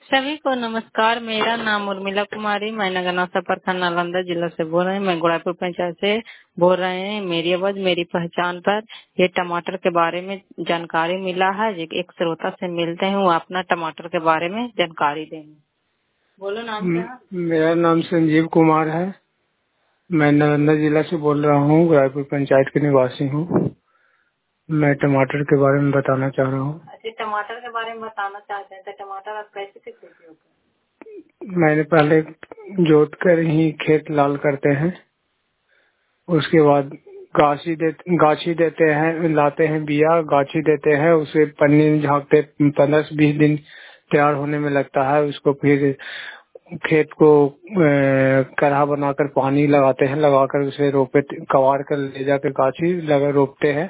सभी को नमस्कार। मेरा नाम उर्मिला कुमारी, मैं नगरनासा प्रखंड नालंदा जिला से बोल रहे हैं। मैं गुड़ापुर पंचायत से बोल रहे हैं। मेरी आवाज मेरी पहचान पर ये टमाटर के बारे में जानकारी मिला है। एक श्रोता से मिलते हैं, वो अपना टमाटर के बारे में जानकारी देंगे। बोलो नाम क्या? मेरा नाम संजीव कुमार है। मैं नालंदा जिला से बोल रहा हूँ, गुड़ापुर पंचायत के निवासी हूँ। मैं टमाटर के बारे में बताना चाह रहा हूँ। अच्छा, टमाटर के बारे में बताना चाहते हैं तो टमाटर आप कैसे खेती होते हैं? मैंने पहले जोत कर ही खेत लाल करते हैं, उसके बाद गाछी देते हैं, लाते हैं बिया, गाछी देते हैं, उसे पन्नी में झाँकते 15 से 20 दिन तैयार होने में लगता है। उसको फिर खेत को कढ़ा बनाकर पानी लगाते हैं, लगाकर उसे रोपे कवार कर ले जाकर गाछी लगा रोपते हैं।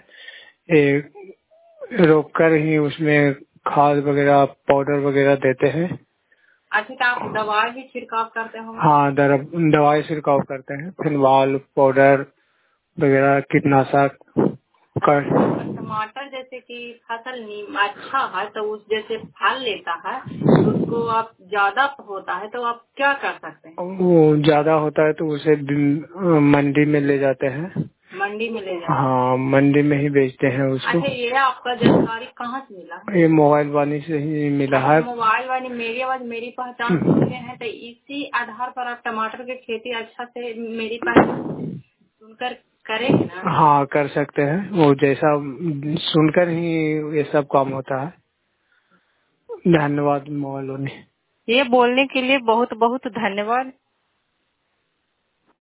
रोप कर ही उसमें खाद वगैरह पाउडर वगैरह देते हैं। अच्छा, तो आप दवाई भी छिड़काव करते हो? हाँ, दवाई छिड़काव करते हैं, फिनवाल पाउडर वगैरह कीटनाशक कर। टमाटर जैसे कि फसल अच्छा है तो उस जैसे फल लेता है तो उसको आप ज्यादा होता है तो आप क्या कर सकते हैं? वो ज्यादा होता है तो उसे मंडी में ले जाते हैं। मंडी में ले जाते हैं? हाँ, मंडी में ही बेचते हैं उसको। अच्छा, ये आपका जानकारी कहाँ से मिला है? ये मोबाइल वाणी से ही मिला है। मोबाइल वाली मेरी आवाज मेरी पहचान सुनते हैं तो इसी आधार पर आप टमाटर की खेती अच्छा से मेरी पहचान सुनकर करेंगे ना? हाँ, कर सकते हैं। वो जैसा सुनकर ही ये सब काम होता है। धन्यवाद मोबाइल वाणी। ये बोलने के लिए बहुत बहुत धन्यवाद।